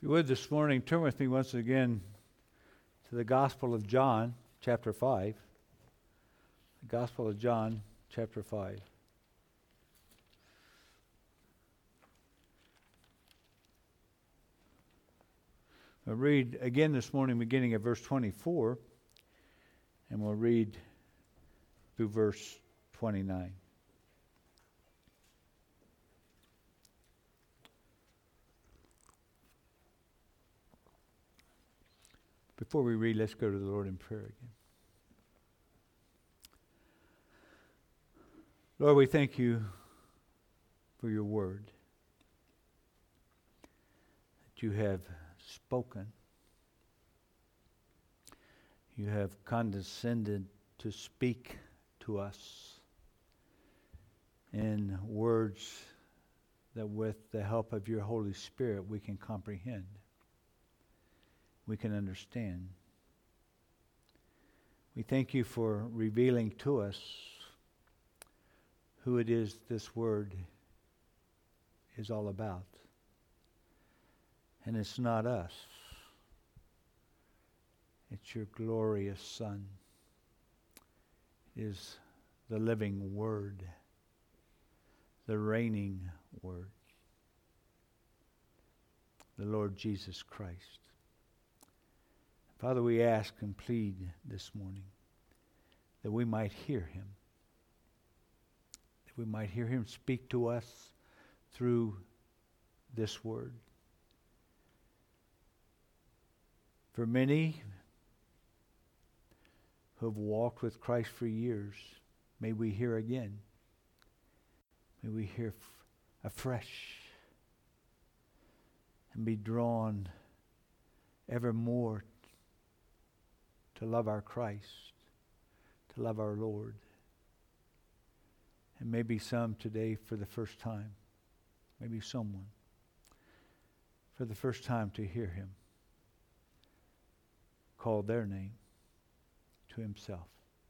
If you would this morning, turn with me once again to the Gospel of John, chapter 5. The Gospel of John, chapter 5. I'll read again this morning, beginning at verse 24, and we'll read through verse 29. Before we read, let's go to the Lord in prayer again. Lord, we thank you for your word that you have spoken. You have condescended to speak to us in words that with the help of your Holy Spirit we can comprehend. We can understand. We thank you for revealing to us who it is this word is all about. And it's not us. It's your glorious Son. It is the living Word, the reigning Word, the Lord Jesus Christ. Father, we ask and plead this morning that we might hear him. That we might hear him speak to us through this word. For many who have walked with Christ for years, may we hear again. May we hear afresh and be drawn ever more to love our Christ, to love our Lord. And maybe some today for the first time, maybe someone for the first time to hear him call their name to himself.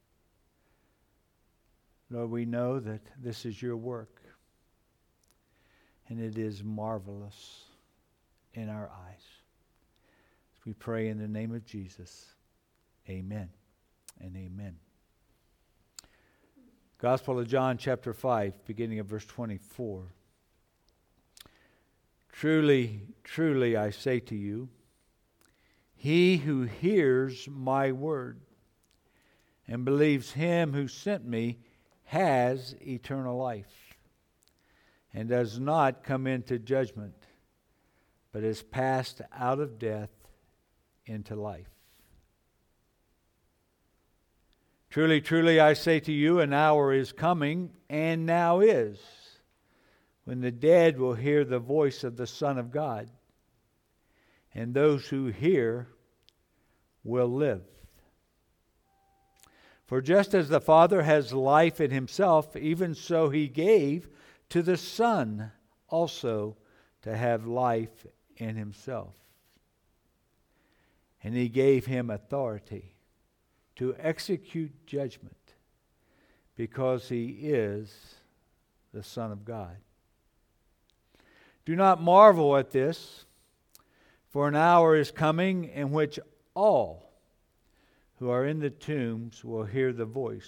Lord, we know that this is your work, and it is marvelous in our eyes. As we pray in the name of Jesus, amen and amen. Gospel of John, chapter 5, beginning of verse 24. Truly, truly, I say to you, he who hears my word and believes him who sent me has eternal life and does not come into judgment, but is passed out of death into life. Truly, truly, I say to you, an hour is coming, and now is, when the dead will hear the voice of the Son of God, and those who hear will live. For just as the Father has life in himself, even so he gave to the Son also to have life in himself. And he gave him authority to execute judgment, because he is the Son of God. Do not marvel at this, for an hour is coming in which all who are in the tombs will hear his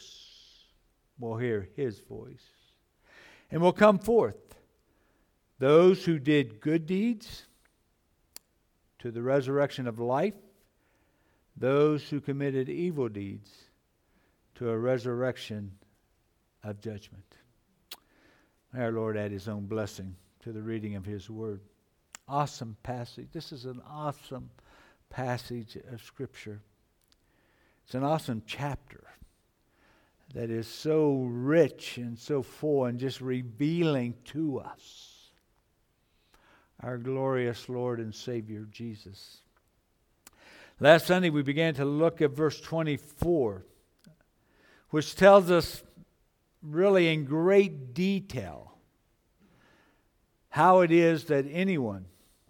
voice, and will come forth, those who did good deeds to the resurrection of life, those who committed evil deeds to a resurrection of judgment. May our Lord add his own blessing to the reading of his word. Awesome passage. This is an awesome passage of Scripture. It's an awesome chapter that is so rich and so full and just revealing to us our glorious Lord and Savior, Jesus. Last Sunday we began to look at verse 24, which tells us really in great detail how it is that anyone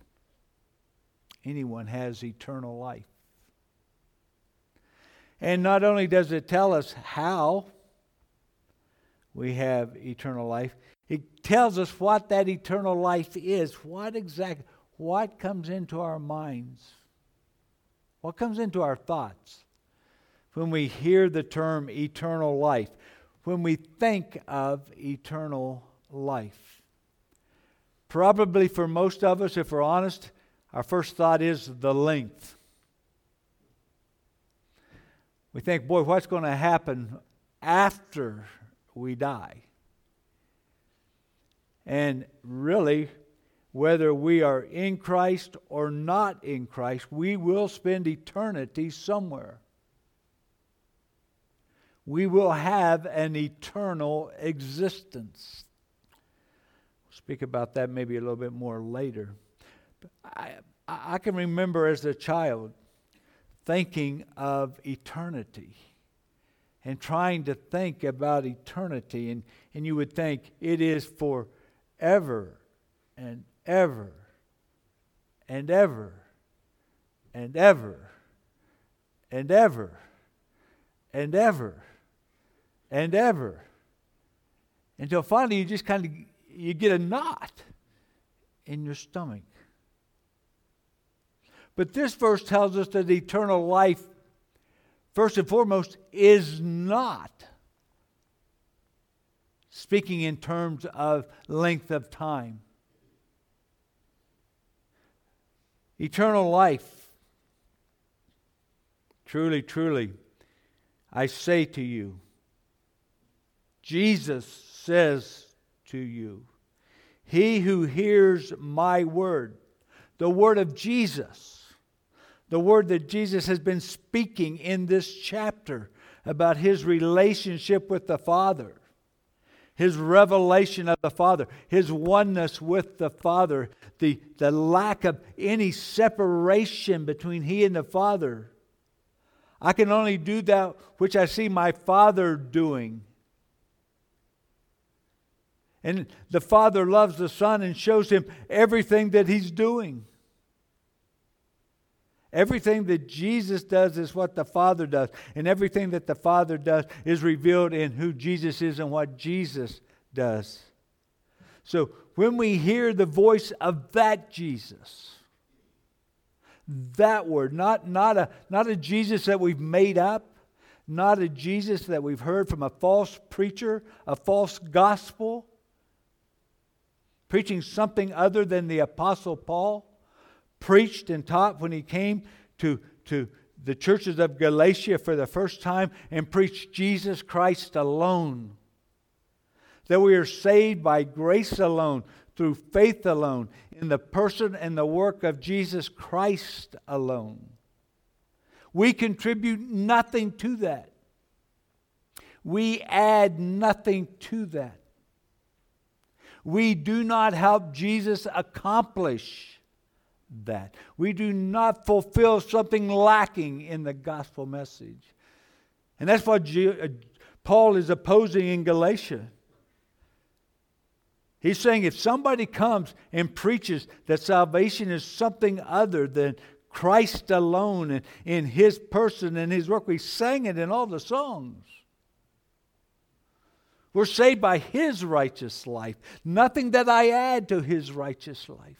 has eternal life. And not only does it tell us how we have eternal life, it tells us what that eternal life is. what comes into our minds? What comes into our thoughts when we hear the term eternal life? When we think of eternal life? Probably for most of us, if we're honest, our first thought is the length. We think, boy, what's going to happen after we die? And really, whether we are in Christ or not in Christ, we will spend eternity somewhere. We will have an eternal existence. We'll speak about that maybe a little bit more later. But I can remember as a child thinking of eternity and trying to think about eternity. And you would think it is forever and ever and ever and ever and ever and ever and ever, until finally you just kind of you get a knot in your stomach. But this verse tells us that eternal life, first and foremost, is not speaking in terms of length of time. Eternal life, truly, truly, I say to you, Jesus says to you, he who hears my word, the word of Jesus, the word that Jesus has been speaking in this chapter about his relationship with the Father, his revelation of the Father, his oneness with the Father, the lack of any separation between he and the Father. I can only do that which I see my Father doing. And the Father loves the Son and shows him everything that he's doing. Everything that Jesus does is what the Father does. And everything that the Father does is revealed in who Jesus is and what Jesus does. So when we hear the voice of that Jesus, that word, not a Jesus that we've made up, not a Jesus that we've heard from a false preacher, a false gospel, preaching something other than the Apostle Paul preached and taught when he came to the churches of Galatia for the first time and preached Jesus Christ alone. That we are saved by grace alone, through faith alone, in the person and the work of Jesus Christ alone. We contribute nothing to that. We add nothing to that. We do not help Jesus accomplish that. We do not fulfill something lacking in the gospel message. And that's what Paul is opposing in Galatia. He's saying if somebody comes and preaches that salvation is something other than Christ alone and in his person and his work, we sang it in all the songs. We're saved by his righteous life. Nothing that I add to his righteous life.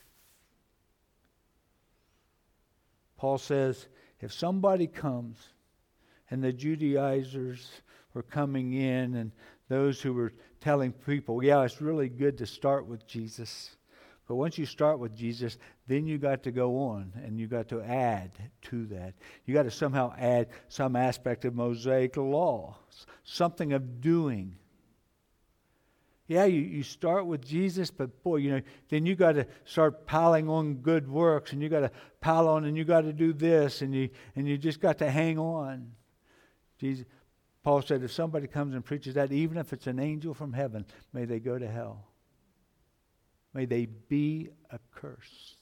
Paul says, if somebody comes, and the Judaizers were coming in, and those who were telling people, yeah, it's really good to start with Jesus. But once you start with Jesus, then you got to go on, and you got to add to that. You got to somehow add some aspect of Mosaic law, something of doing. Yeah, you start with Jesus, but boy, then you got to start piling on good works, and you got to pile on, and you got to do this, and you just got to hang on. Paul said, if somebody comes and preaches that, even if it's an angel from heaven, may they go to hell. May they be accursed.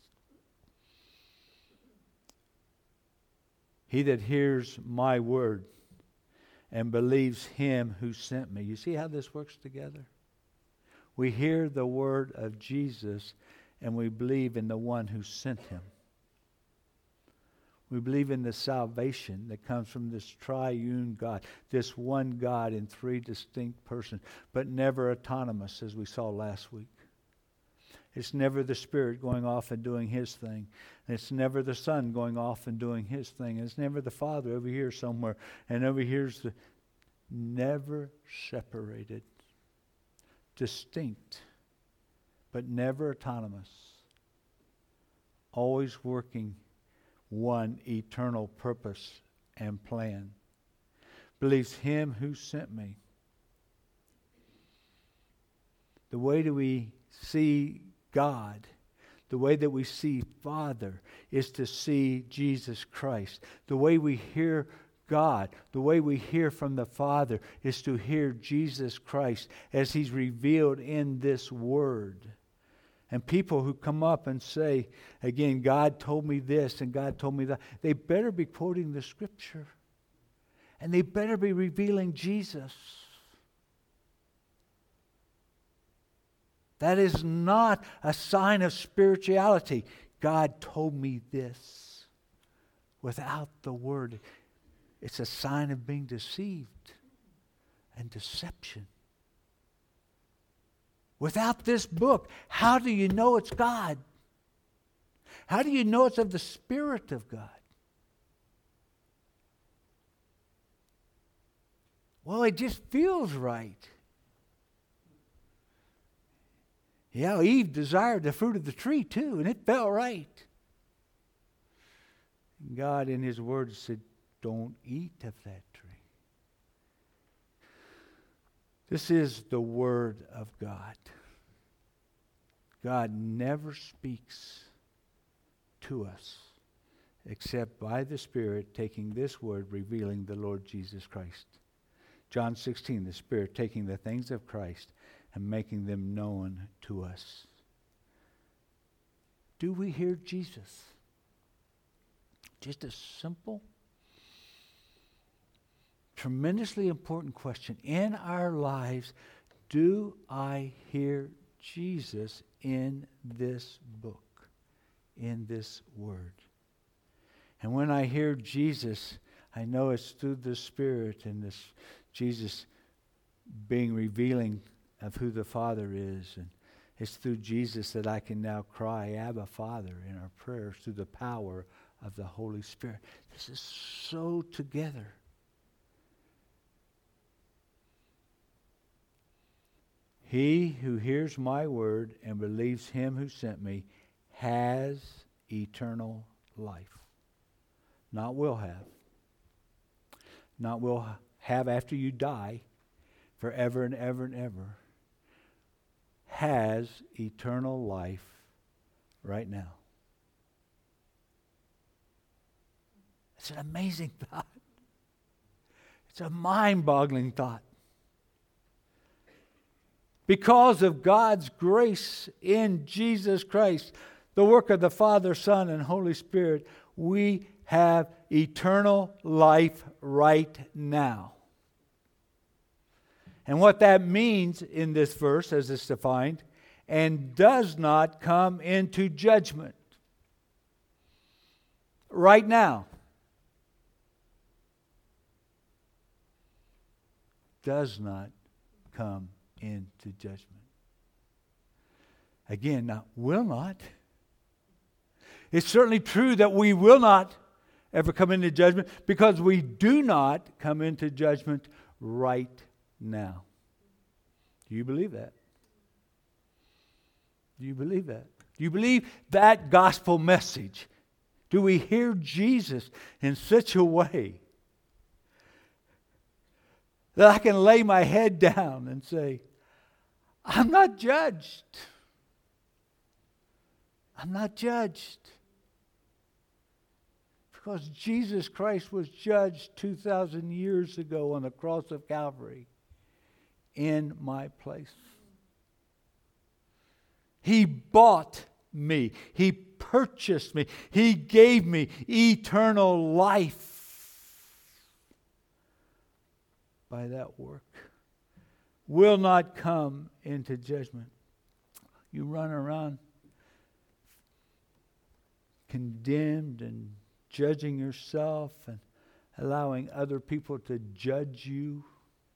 He that hears my word and believes him who sent me. You see how this works together? We hear the word of Jesus and we believe in the one who sent him. We believe in the salvation that comes from this triune God, this one God in three distinct persons, but never autonomous, as we saw last week. It's never the Spirit going off and doing His thing. It's never the Son going off and doing His thing. It's never the Father over here somewhere. And over here's the never separated. Distinct, but never autonomous. Always working one eternal purpose and plan. Believes Him who sent me. The way that we see God, the way that we see Father, is to see Jesus Christ. The way we hear God, the way we hear from the Father, is to hear Jesus Christ as He's revealed in this Word. And people who come up and say, again, God told me this and God told me that, they better be quoting the Scripture. And they better be revealing Jesus. That is not a sign of spirituality. God told me this. Without the Word, it's a sign of being deceived and deception. Without this book, how do you know it's God? How do you know it's of the Spirit of God? Well, it just feels right. Yeah, Eve desired the fruit of the tree too, and it felt right. God in His Word said, don't eat of that tree. This is the Word of God. God never speaks to us except by the Spirit taking this Word, revealing the Lord Jesus Christ. John 16, the Spirit taking the things of Christ and making them known to us. Do we hear Jesus? Just a simple, tremendously important question. In our lives, do I hear Jesus in this book, in this Word? And when I hear Jesus, I know it's through the Spirit and this Jesus being revealing of who the Father is. And it's through Jesus that I can now cry, Abba, Father, in our prayers through the power of the Holy Spirit. This is so together. He who hears my word and believes Him who sent me has eternal life. Not will have. Not will have after you die, forever and ever and ever. Has eternal life right now. It's an amazing thought. It's a mind-boggling thought. Because of God's grace in Jesus Christ, the work of the Father, Son, and Holy Spirit, we have eternal life right now. And what that means in this verse, as it's defined, and does not come into judgment. Right now. Does not come into judgment. Again, now, will not. It's certainly true that we will not ever come into judgment because we do not come into judgment right now. Do you believe that? Do you believe that? Do you believe that gospel message? Do we hear Jesus in such a way that I can lay my head down and say, I'm not judged. I'm not judged. Because Jesus Christ was judged 2,000 years ago on the cross of Calvary in my place. He bought me. He purchased me. He gave me eternal life by that work. Will not come into judgment. You run around condemned and judging yourself and allowing other people to judge you.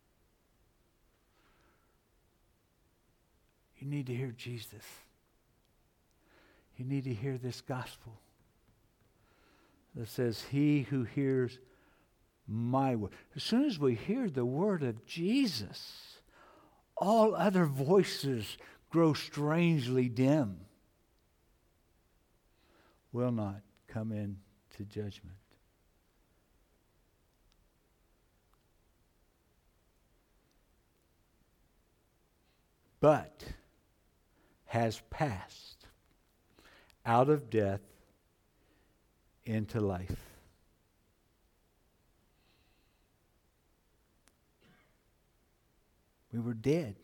You need to hear Jesus. You need to hear this gospel that says, he who hears my word. As soon as we hear the word of Jesus, all other voices grow strangely dim. Will not come into judgment. But has passed out of death into life. We were dead.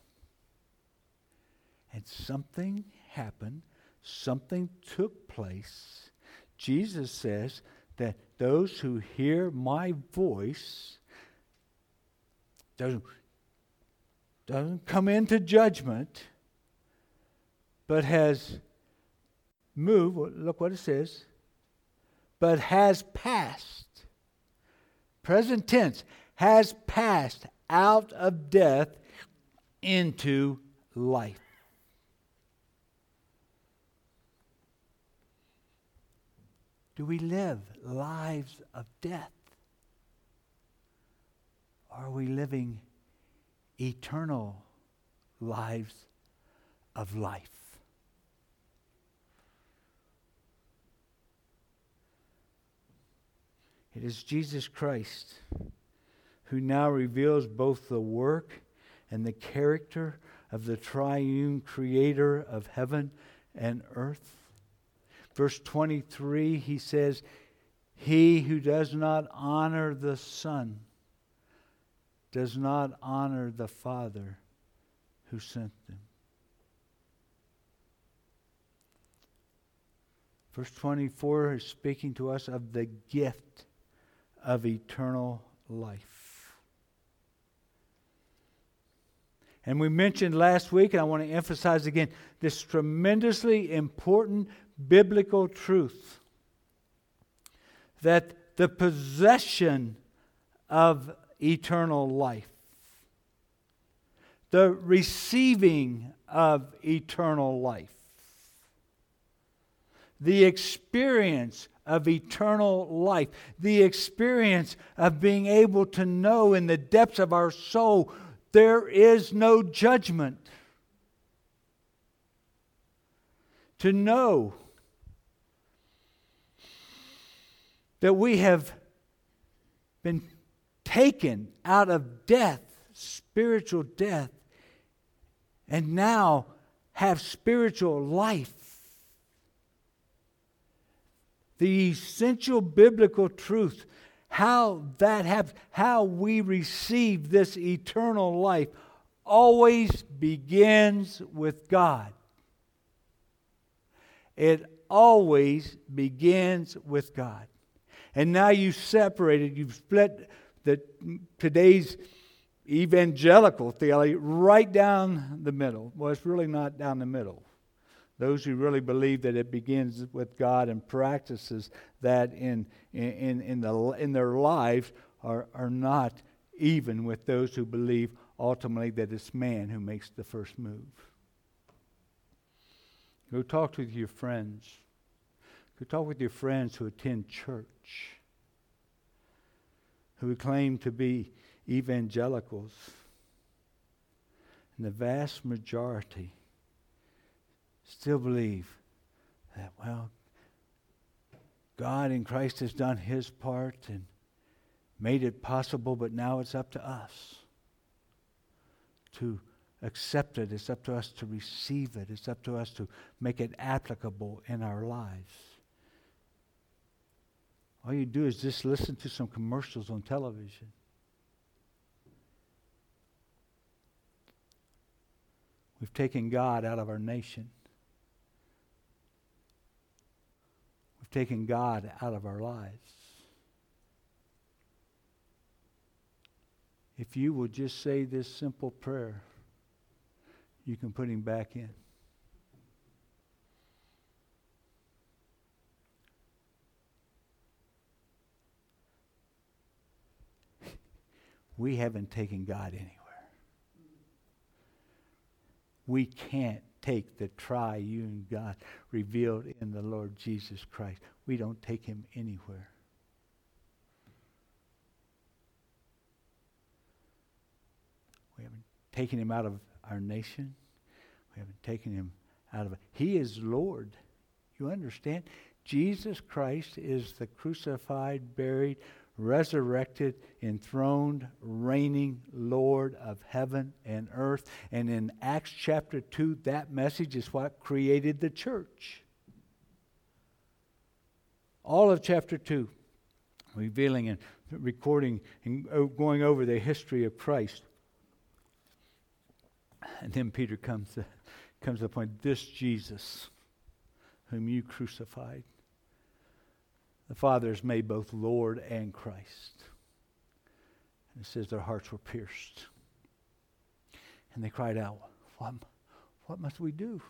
And something happened. Something took place. Jesus says that those who hear my voice doesn't come into judgment, but has moved. Look what it says. But has passed. Present tense. Has passed out of death into life. Do we live lives of death? Or are we living eternal lives of life? It is Jesus Christ who now reveals both the work and the character of the triune creator of heaven and earth. Verse 23, he says, he who does not honor the Son does not honor the Father who sent them. Verse 24 is speaking to us of the gift of eternal life. And we mentioned last week, and I want to emphasize again, this tremendously important biblical truth that the possession of eternal life, the receiving of eternal life, the experience of eternal life, the experience of being able to know in the depths of our soul there is no judgment. To know that we have been taken out of death, spiritual death, and now have spiritual life. The essential biblical truth, how that happens, how we receive this eternal life, always begins with God. It always begins with God. And now you've separated, you've split today's evangelical theology right down the middle. Well, it's really not down the middle. Those who really believe that it begins with God and practices that in their lives are not even with those who believe ultimately that it's man who makes the first move. Go talk with your friends. Go talk with your friends who attend church, who claim to be evangelicals. And the vast majority still believe that, well, God in Christ has done His part and made it possible, but now it's up to us to accept it. It's up to us to receive it. It's up to us to make it applicable in our lives. All you do is just listen to some commercials on television. We've taken God out of our nation. We've taken God out of our lives. If you will just say this simple prayer, you can put Him back in. We haven't taken God anywhere. we can't take the triune God revealed in the Lord Jesus Christ. We don't take him anywhere. We haven't taken him out of our nation. We haven't taken him out of it. He is Lord. You understand? Jesus Christ is the crucified, buried, resurrected, enthroned, reigning Lord of heaven and earth. And in Acts chapter 2, that message is what created the church. All of chapter 2, revealing and recording and going over the history of Christ. And then Peter comes to the point, this Jesus, whom you crucified, the Father has made both Lord and Christ. And it says their hearts were pierced. And they cried out, what must we do?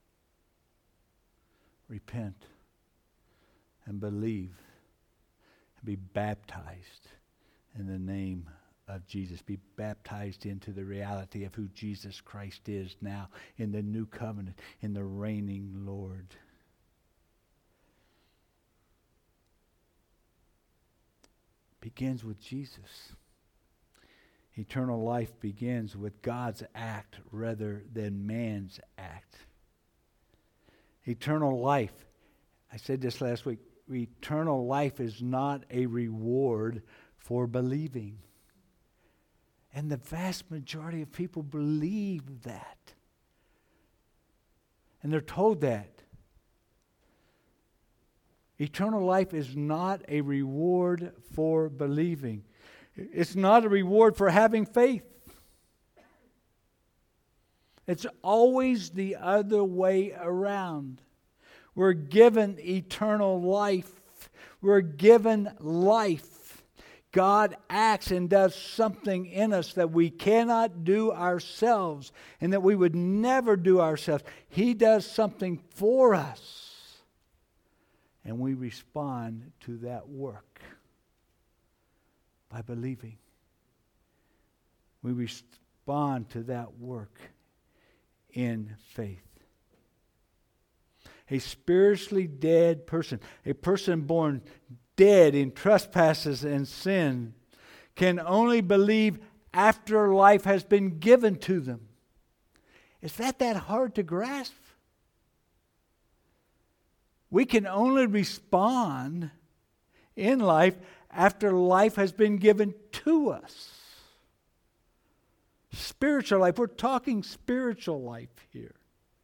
Repent and believe and be baptized in the name of Jesus. Be baptized into the reality of who Jesus Christ is now in the new covenant, in the reigning Lord. Begins with Jesus. Eternal life begins with God's act rather than man's act. Eternal life, I said this last week, eternal life is not a reward for believing. And the vast majority of people believe that. And they're told that. Eternal life is not a reward for believing. It's not a reward for having faith. It's always the other way around. We're given eternal life. We're given life. God acts and does something in us that we cannot do ourselves and that we would never do ourselves. He does something for us. And we respond to that work by believing. We respond to that work in faith. A spiritually dead person, a person born dead in trespasses and sin, can only believe after life has been given to them. Is that hard to grasp? We can only respond in life after life has been given to us. Spiritual life. We're talking spiritual life here.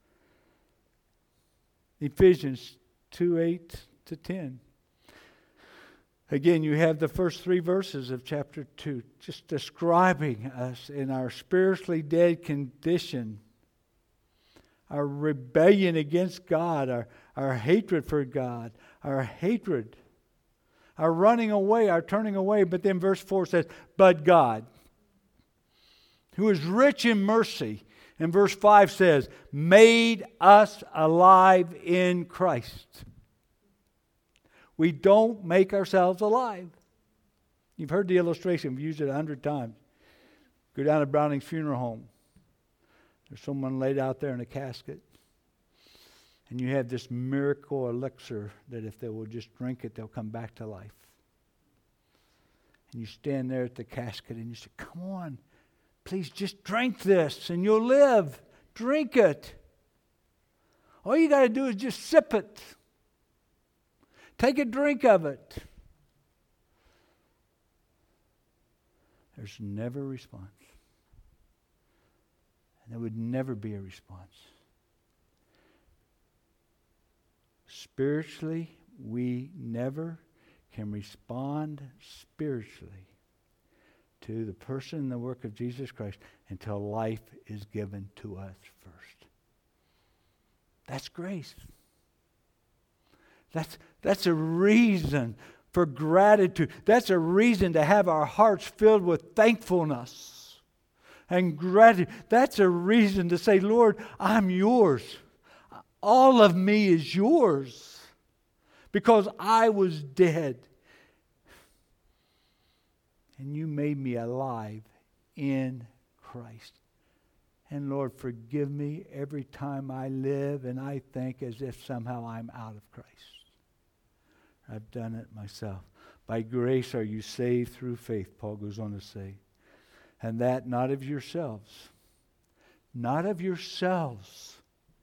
Ephesians 2:8-10. Again, you have the first 3 verses of chapter 2 just describing us in our spiritually dead condition. Our rebellion against God, our hatred for God, our hatred, our running away, our turning away. But then verse 4 says, but God, who is rich in mercy. And verse 5 says, made us alive in Christ. We don't make ourselves alive. You've heard the illustration. We've used it 100 times. Go down to Browning's funeral home. There's someone laid out there in a casket. And you have this miracle elixir that if they will just drink it, they'll come back to life. And you stand there at the casket and you say, come on, please just drink this and you'll live. Drink it. All you got to do is just sip it. Take a drink of it. There's never a response. And there would never be a response. Spiritually, we never can respond spiritually to the person and the work of Jesus Christ until life is given to us first. That's grace. That's a reason for gratitude. That's a reason to have our hearts filled with thankfulness and gratitude. That's a reason to say, Lord, I'm yours. All of me is yours because I was dead and you made me alive in Christ. And Lord, forgive me every time I live and I think as if somehow I'm out of Christ. I've done it myself. By grace are you saved through faith, Paul goes on to say. And that not of yourselves. Not of yourselves.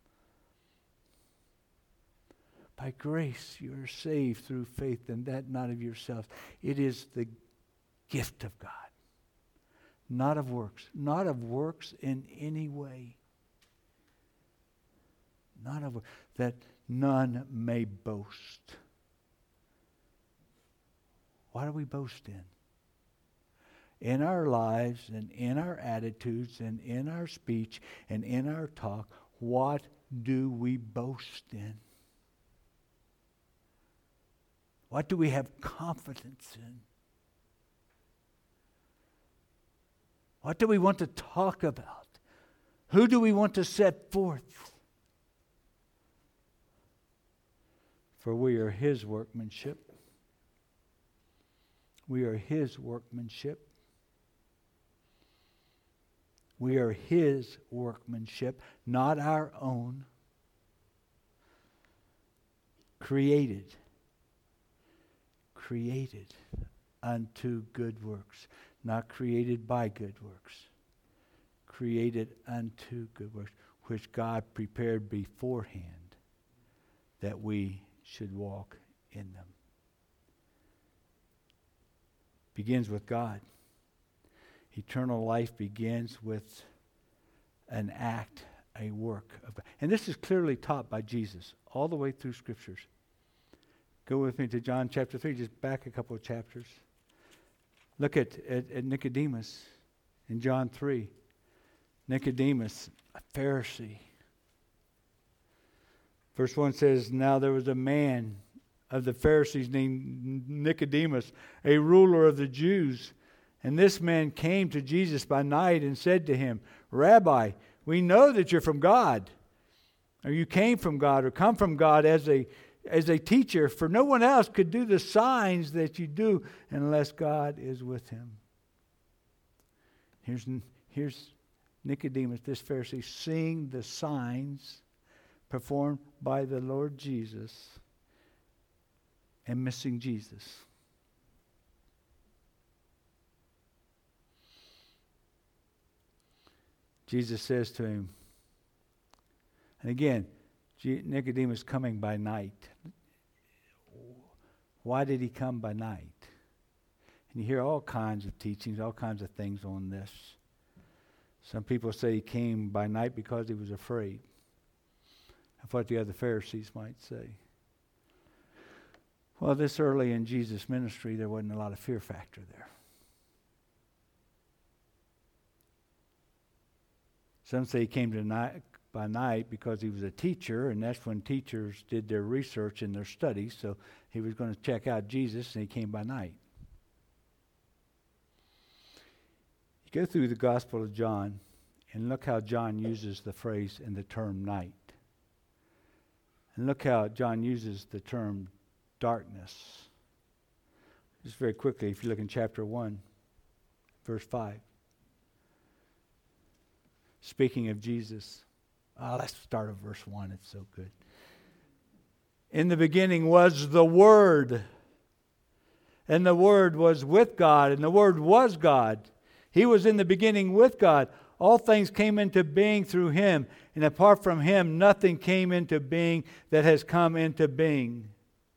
By grace you are saved through faith, and that not of yourselves. It is the gift of God. Not of works. Not of works in any way. Not of works. That none may boast. What do we boast in? In our lives and in our attitudes and in our speech and in our talk, what do we boast in? What do we have confidence in? What do we want to talk about? Who do we want to set forth? For we are His workmanship. We are His workmanship. We are His workmanship, not our own. Created unto good works. Not created by good works. Created unto good works, which God prepared beforehand that we should walk in them. Begins with God. Eternal life begins with an act, a work of God. And this is clearly taught by Jesus all the way through Scriptures. Go with me to John chapter 3, just back a couple of chapters. Look at Nicodemus in John 3. Nicodemus, a Pharisee. Verse 1 says, now there was a man of the Pharisees named Nicodemus, a ruler of the Jews. And this man came to Jesus by night and said to him, Rabbi, we know that you're from God, or you came from God, or come from God as a teacher, for no one else could do the signs that you do unless God is with him. Here's Nicodemus, this Pharisee, seeing the signs performed by the Lord Jesus and missing Jesus. Jesus says to him, and again, Nicodemus coming by night. Why did he come by night? And you hear all kinds of teachings, all kinds of things on this. Some people say he came by night because he was afraid of what the other Pharisees might say. Well, this early in Jesus' ministry, there wasn't a lot of fear factor there. Some say he came by night because he was a teacher, and that's when teachers did their research and their studies, so he was going to check out Jesus, and he came by night. You go through the Gospel of John, and look how John uses the phrase and the term night. And look how John uses the term darkness. Just very quickly, if you look in chapter 1, verse 5. Speaking of Jesus. Let's start at verse 1. It's so good. In the beginning was the Word. And the Word was with God. And the Word was God. He was in the beginning with God. All things came into being through Him. And apart from Him, nothing came into being that has come into being.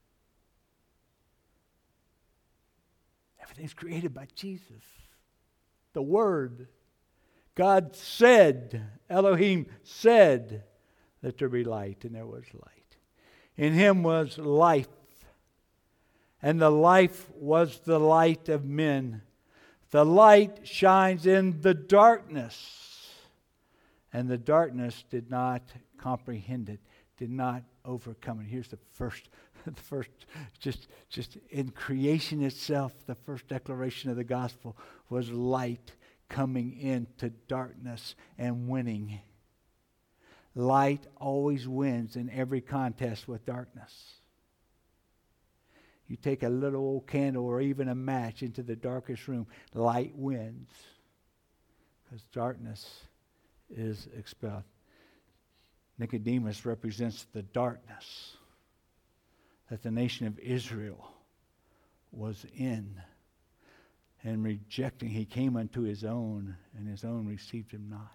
Everything's created by Jesus. The Word. God said, Elohim said, let there be light, and there was light. In Him was life, and the life was the light of men. The light shines in the darkness, and the darkness did not comprehend it, did not overcome it. Here's the first, just in creation itself, the first declaration of the gospel was light coming into darkness and winning. Light always wins in every contest with darkness. You take a little old candle or even a match into the darkest room, light wins. Because darkness is expelled. Nicodemus represents the darkness that the nation of Israel was in and rejecting. He came unto his own, and his own received him not.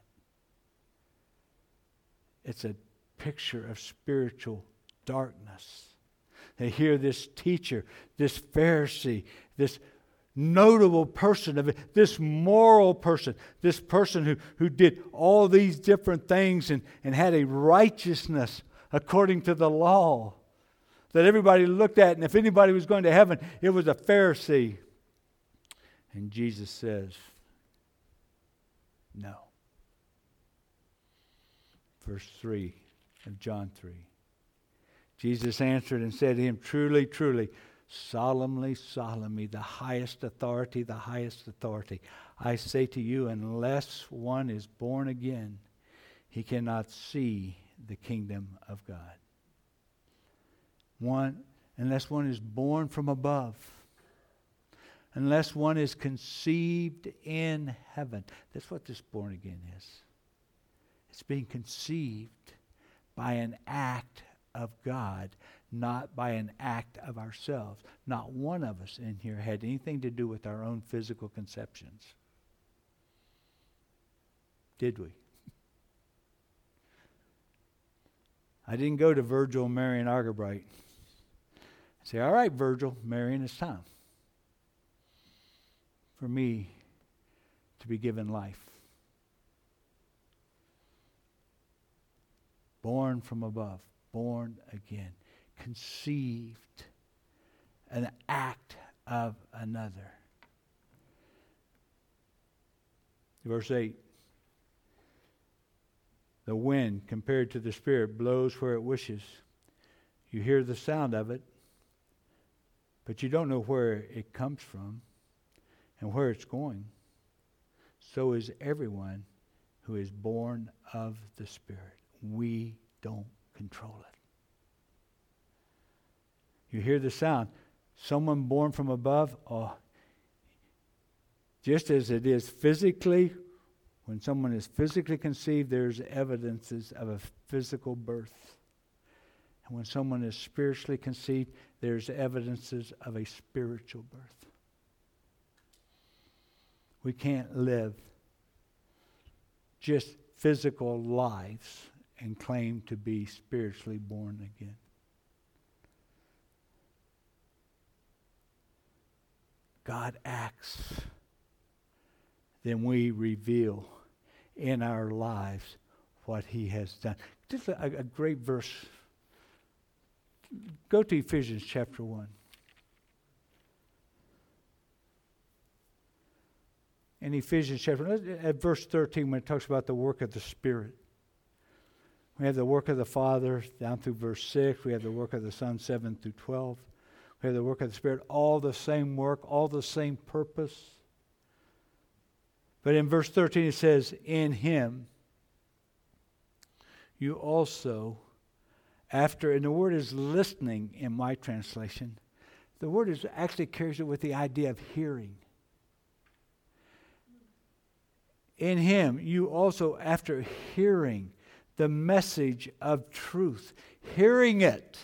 It's a picture of spiritual darkness. They hear this teacher, this Pharisee, this notable person of it, this moral person, this person who did all these different things and had a righteousness according to the law that everybody looked at, and if anybody was going to heaven, it was a Pharisee. And Jesus says, no. Verse 3 of John 3. Jesus answered and said to him, truly, truly, solemnly, solemnly, the highest authority, I say to you, unless one is born again, he cannot see the kingdom of God. Unless one is born from above, unless one is conceived in heaven. That's what this born again is. It's being conceived by an act of God, not by an act of ourselves. Not one of us in here had anything to do with our own physical conceptions. Did we? I didn't go to Virgil, Mary, and Argabright. Say, all right, Virgil, Marion, it's time for me to be given life. Born from above, born again, conceived, an act of another. Verse 8. The wind, compared to the Spirit, blows where it wishes. You hear the sound of it, but you don't know where it comes from and where it's going. So is everyone who is born of the Spirit. We don't control it. You hear the sound. Someone born from above, just as it is physically, when someone is physically conceived, there's evidences of a physical birth. And when someone is spiritually conceived, there's evidences of a spiritual birth. We can't live just physical lives and claim to be spiritually born again. God acts, then we reveal in our lives what He has done. Just a great verse. Go to Ephesians chapter 1. In Ephesians chapter 1, at verse 13, when it talks about the work of the Spirit. We have the work of the Father down through verse 6. We have the work of the Son 7 through 12. We have the work of the Spirit, all the same work, all the same purpose. But in verse 13 it says, in Him you also, after, and the word is listening in my translation. The word is actually carries it with the idea of hearing. In Him you also, after hearing the message of truth, hearing it,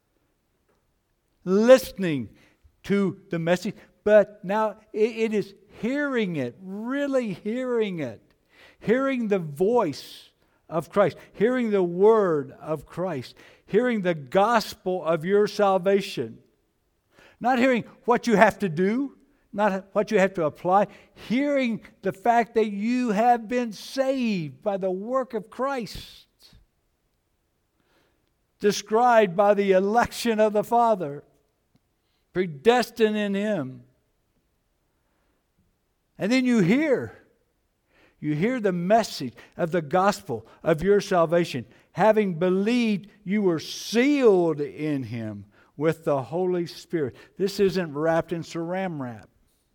listening to the message, but now it is hearing it, really hearing it, hearing the voice of Christ, hearing the word of Christ, hearing the gospel of your salvation. Not hearing what you have to do, not what you have to apply, hearing the fact that you have been saved by the work of Christ, described by the election of the Father, predestined in Him. And then you hear the message of the gospel of your salvation. Having believed, you were sealed in Him with the Holy Spirit. This isn't wrapped in saran wrap.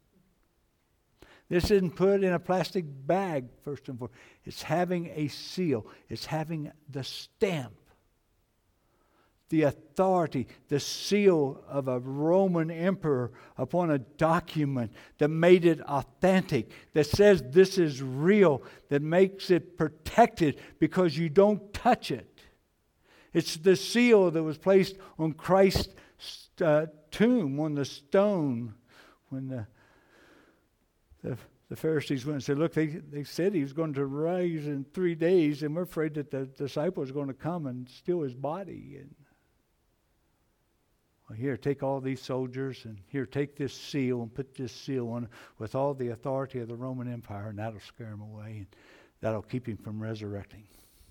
This isn't put in a plastic bag, first and foremost. It's having a seal. It's having the stamp the authority, the seal of a Roman emperor upon a document that made it authentic, that says this is real, that makes it protected because you don't touch it. It's the seal that was placed on Christ's tomb, on the stone, when the Pharisees went and said, look, they said he was going to rise in 3 days, and we're afraid that the disciples are going to come and steal his body. And well, here, take all these soldiers, and here, take this seal and put this seal on with all the authority of the Roman Empire, and that'll scare him away, and that'll keep him from resurrecting.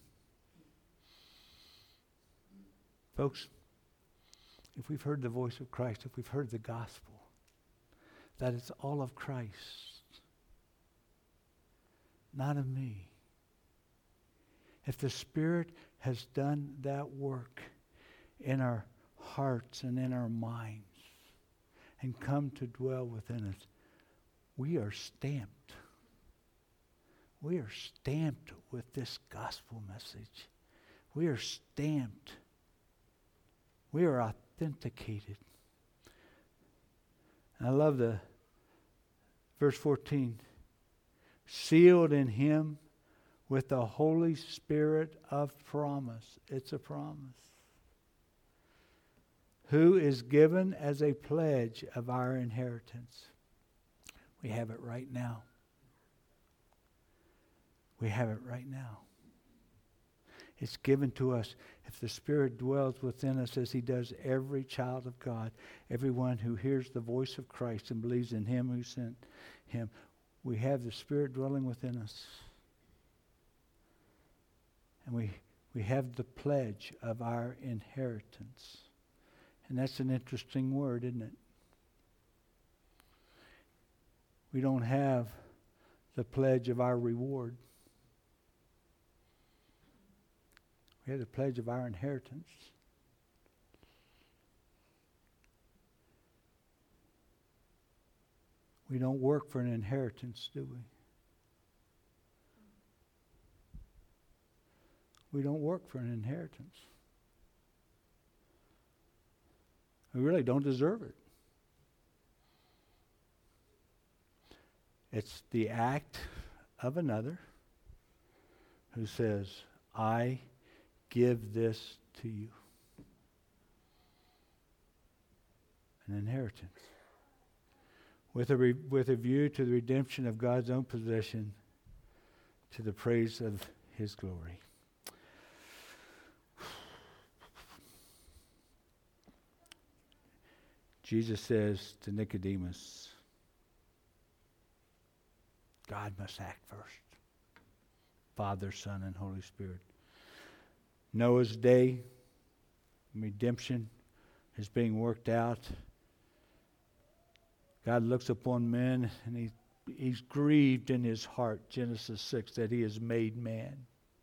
Folks, if we've heard the voice of Christ, if we've heard the gospel, that it's all of Christ, not of me. If the Spirit has done that work in our hearts and in our minds and come to dwell within us, we are stamped. We are stamped with this gospel message. We are stamped. We are authenticated. And I love the verse 14. Sealed in Him with the Holy Spirit of promise. It's a promise. Who is given as a pledge of our inheritance. We have it right now. We have it right now. It's given to us. If the Spirit dwells within us as He does every child of God, everyone who hears the voice of Christ and believes in Him who sent Him, we have the Spirit dwelling within us. And we have the pledge of our inheritance. And that's an interesting word, isn't it? We don't have the pledge of our reward. We have the pledge of our inheritance. We don't work for an inheritance, do we? We don't work for an inheritance. We really don't deserve it. It's the act of another who says, I give this to you. An inheritance. With a view to the redemption of God's own possession to the praise of His glory. Jesus says to Nicodemus, God must act first. Father, Son, and Holy Spirit. Noah's day, redemption is being worked out. God looks upon men and He's grieved in His heart, Genesis 6, that He has made man.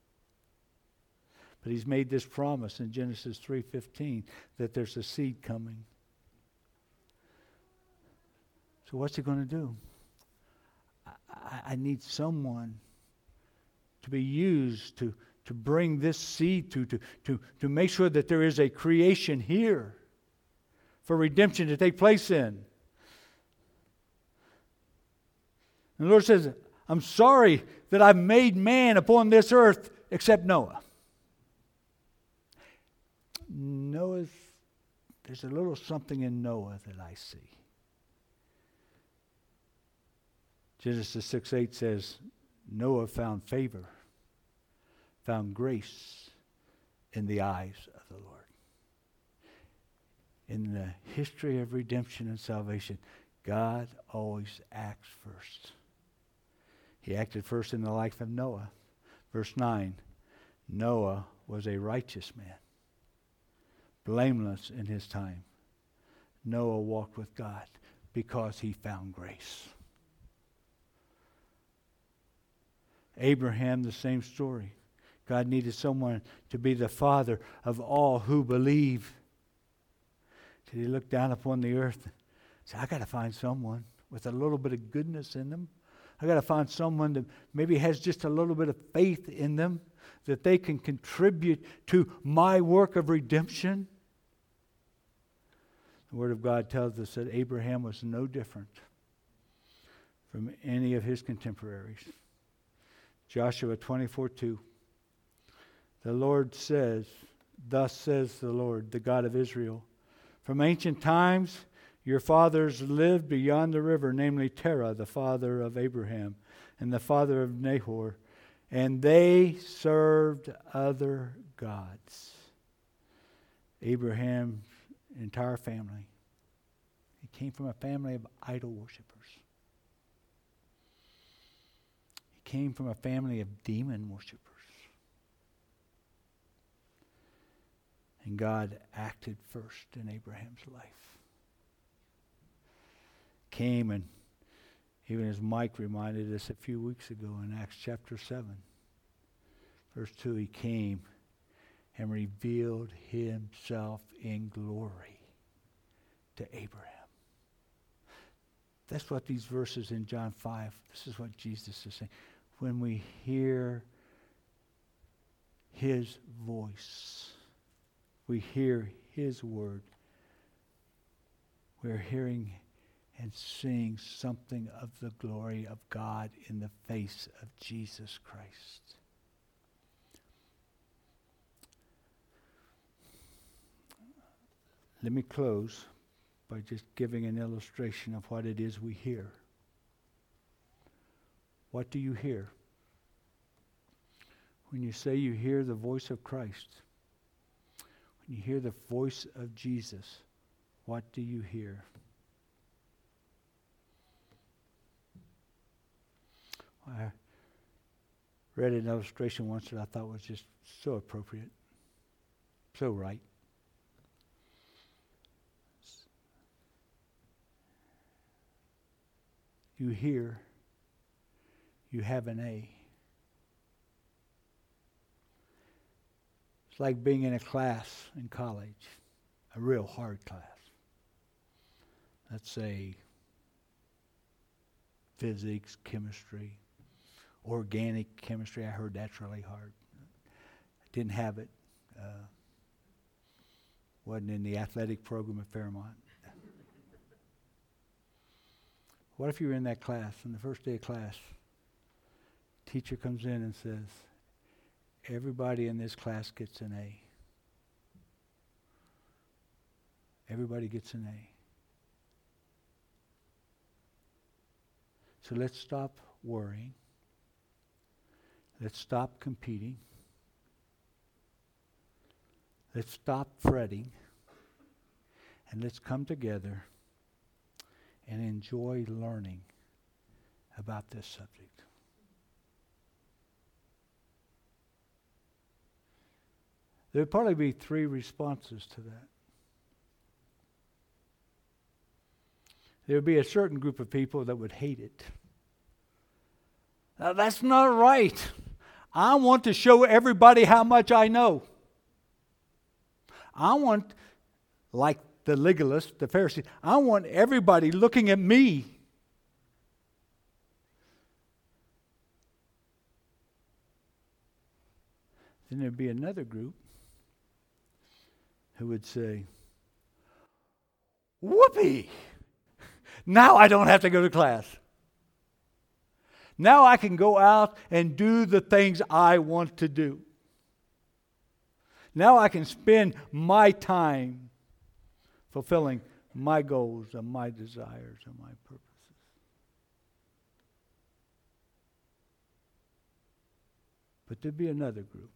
But He's made this promise in Genesis 3:15 that there's a seed coming. So what's He going to do? I need someone to be used to bring this seed to make sure that there is a creation here for redemption to take place in. And the Lord says, I'm sorry that I've made man upon this earth except Noah. There's a little something in Noah that I see. Genesis 6:8 says, Noah found favor, found grace in the eyes of the Lord. In the history of redemption and salvation, God always acts first. He acted first in the life of Noah. Verse 9, Noah was a righteous man, blameless in his time. Noah walked with God because he found grace. Abraham, the same story. God needed someone to be the father of all who believe. Did He look down upon the earth and say, I got to find someone with a little bit of goodness in them. I got to find someone that maybe has just a little bit of faith in them, that they can contribute to my work of redemption. The Word of God tells us that Abraham was no different from any of his contemporaries. Joshua 24:2. The Lord says, thus says the Lord, the God of Israel, from ancient times your fathers lived beyond the river, namely Terah, the father of Abraham, and the father of Nahor, and they served other gods. Abraham's entire family, he came from a family of idol worshipers. He came from a family of demon worshipers. And God acted first in Abraham's life. Came, and even as Mike reminded us a few weeks ago in Acts chapter 7, verse 2, he came and revealed himself in glory to Abraham. That's what these verses in John 5, this is what Jesus is saying. When we hear his voice, we hear his word, we're hearing and seeing something of the glory of God in the face of Jesus Christ. Let me close by just giving an illustration of what it is we hear. What do you hear? When you say you hear the voice of Christ, when you hear the voice of Jesus, what do you hear? I read an illustration once that I thought was just so appropriate, so right. You hear, you have an A. It's like being in a class in college, a real hard class. Let's say physics, chemistry, organic chemistry. I heard that's really hard. I didn't have it. Wasn't in the athletic program at Fairmont. What if you were in that class, on the first day of class, teacher comes in and says, everybody in this class gets an A. Everybody gets an A. So let's stop worrying. Let's stop competing. Let's stop fretting. And let's come together and enjoy learning about this subject. There would probably be three responses to that. There would be a certain group of people that would hate it. Now, that's not right. I want to show everybody how much I know. I want, like the legalists, the Pharisees, I want everybody looking at me. Then there'd be another group who would say, whoopee! Now I don't have to go to class. Now I can go out and do the things I want to do. Now I can spend my time fulfilling my goals and my desires and my purposes. But there'd be another group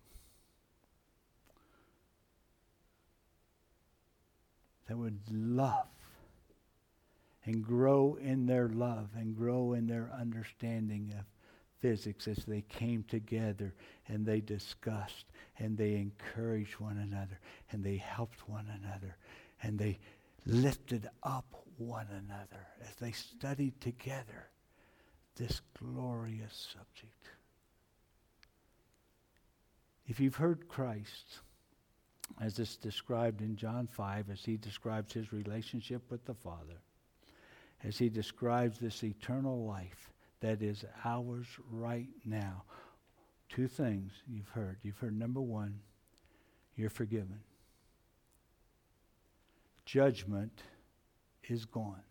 that would love and grow in their love and grow in their understanding of physics as they came together and they discussed and they encouraged one another and they helped one another and they lifted up one another as they studied together this glorious subject. If you've heard Christ, as it's described in John 5, as he describes his relationship with the Father, as he describes this eternal life that is ours right now, two things you've heard. You've heard, number one, you're forgiven. Judgment is gone.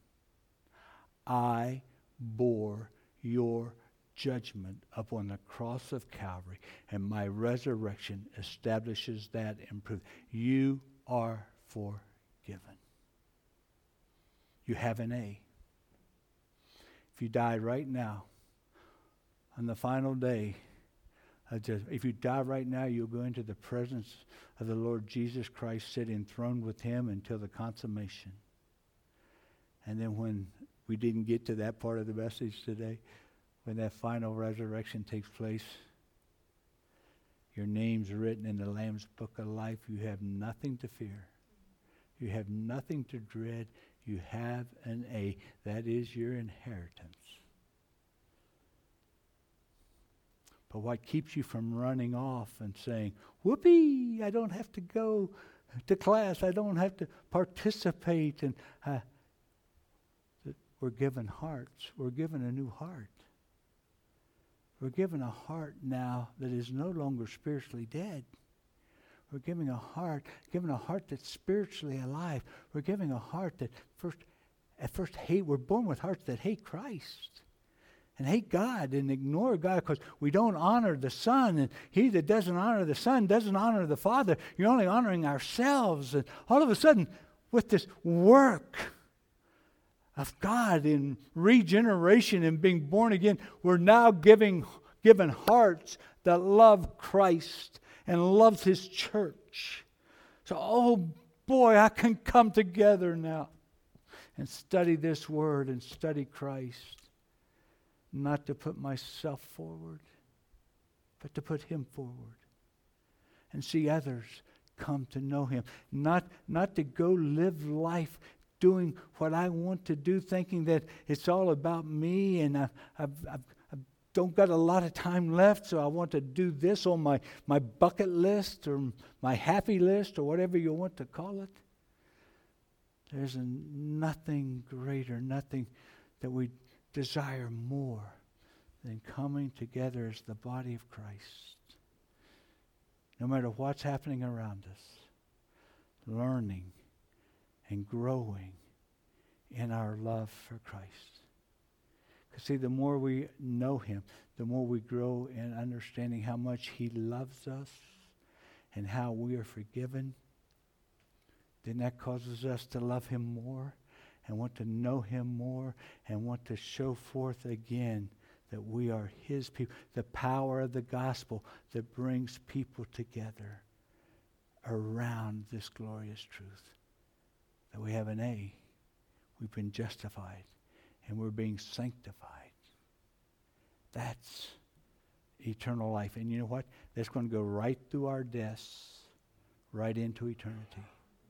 I bore your judgment upon the cross of Calvary, and my resurrection establishes that and proves you are forgiven. You have an A. If you die right now, on the final day, if you die right now, you'll go into the presence of the Lord Jesus Christ, sit enthroned with him until the consummation. And then when we didn't get to that part of the message today, when that final resurrection takes place, your name's written in the Lamb's Book of Life. You have nothing to fear. You have nothing to dread. You have an A. That is your inheritance. But what keeps you from running off and saying, whoopee, I don't have to go to class. I don't have to participate. And we're given hearts. We're given a new heart. We're given a heart now that is no longer spiritually dead. We're giving a heart that's spiritually alive. We're giving a heart that at first hate. We're born with hearts that hate Christ and hate God and ignore God because we don't honor the Son. And he that doesn't honor the Son doesn't honor the Father. You're only honoring ourselves. And all of a sudden, with this work of God in regeneration and being born again, we're now given hearts that love Christ and loves his church. So, oh boy, I can come together now and study this word and study Christ. Not to put myself forward, but to put him forward. And see others come to know him. Not to go live life doing what I want to do, thinking that it's all about me and I've don't got a lot of time left, so I want to do this on my bucket list or my happy list or whatever you want to call it. There's nothing greater, nothing that we desire more than coming together as the body of Christ. No matter what's happening around us, learning and growing in our love for Christ. Because see, the more we know him, the more we grow in understanding how much he loves us and how we are forgiven. Then that causes us to love him more and want to know him more and want to show forth again that we are his people. The power of the gospel that brings people together around this glorious truth. That we have an A. We've been justified. And we're being sanctified. That's eternal life. And you know what? That's going to go right through our deaths, right into eternity.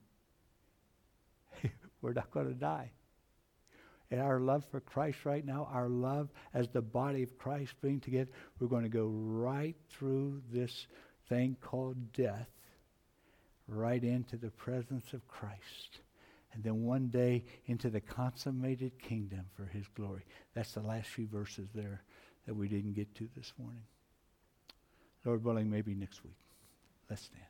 We're not going to die. And our love for Christ right now, our love as the body of Christ being together, we're going to go right through this thing called death, right into the presence of Christ. And then one day into the consummated kingdom for his glory. That's the last few verses there that we didn't get to this morning. Lord willing, maybe next week. Let's stand.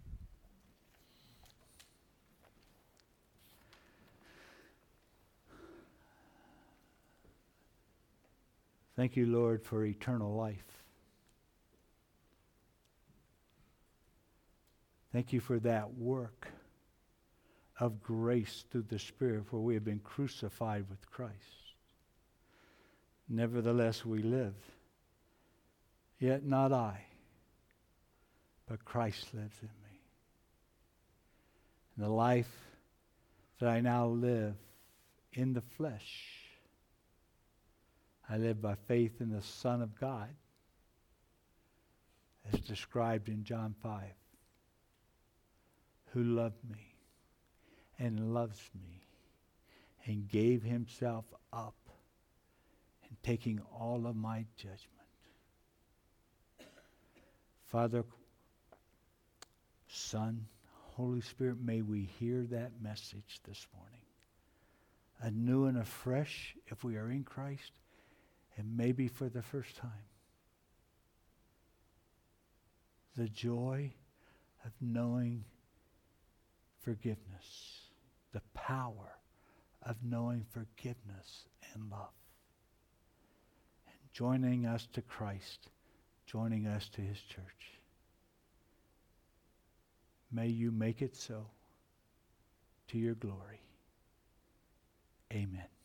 Thank you, Lord, for eternal life. Thank you for that work of grace through the Spirit, for we have been crucified with Christ. Nevertheless we live, yet not I, but Christ lives in me. And the life that I now live in the flesh, I live by faith in the Son of God, as described in John 5, who loved me and loves me, and gave himself up, and taking all of my judgment. Father, Son, Holy Spirit, may we hear that message this morning, anew and afresh if we are in Christ, and maybe for the first time. The joy of knowing forgiveness. The power of knowing forgiveness and love. And joining us to Christ, joining us to his church. May you make it so, to your glory. Amen.